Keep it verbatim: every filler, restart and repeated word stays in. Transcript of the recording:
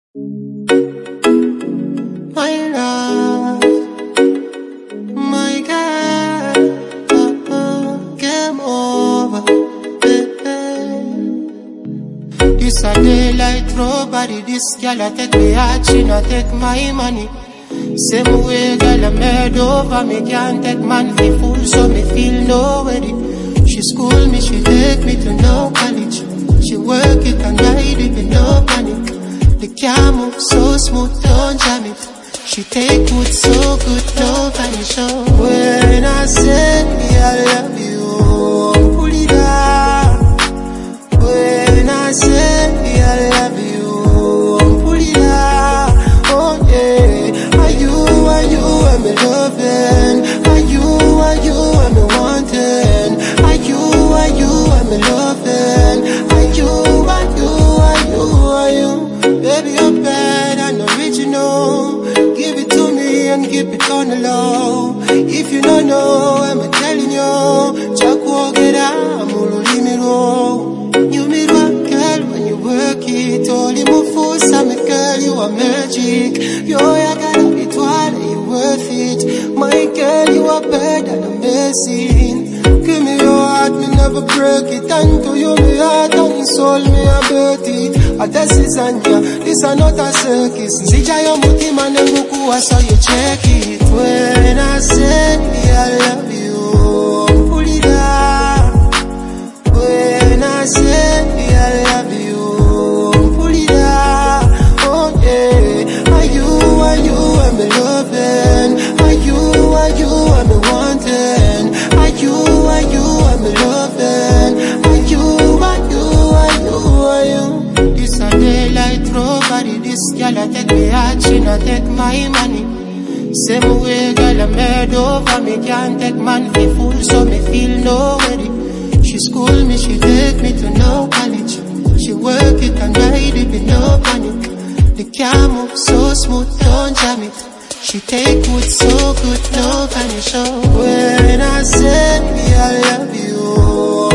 My love, my girl, oh, oh, game over, baby. This a daylight robbery, this girl I take me heart, she not take my money. Same way girl I made over, me can't take man for fool, so me feel nobody. She school me, she take me to no college. She work it and ride it with no panic. The car move so smooth, don't jam it. She take good, so good, no vanish. When I say I love you, pull it out. When I say I love you, pull it out. Oh yeah, are you, are you, I'm loving. Are you, are you, I'm wanting. Are you, are you, I'm loving. Are you, are you, are you, are you? Baby, you're bad and original. Give it to me and keep it on the low. If you don't know, I'm telling you. Jack walk it out, I'm all in me roll. You made one girl when you work it. Only move for some girl, you are magic. Yo, I gotta be twice, you worth it. My girl, you are better than amazing. Give me your heart, me never break it. And to you, me heart and soul, me I bet it. This is Anya, this is not a circus. Zija yo mutima nenguku, I saw you check it. When I say I love you, pull it out. When I say I love you, pull it out. Oh yeah, are you, are you, I'm loving. Are you, are you, I'm wanting. Are you, are you, I'm loving. Are you, are you, are you, are you? This a daylight robbery, this girl I take me heart, she not take my money. Same way girl I made over, me can't take man for fool, so me feel nobody. She school me, she take me to no college. She work it and ride it with no panic. The car move so smooth, don't jam it. She take good, so good, no vanish. When I say I love you,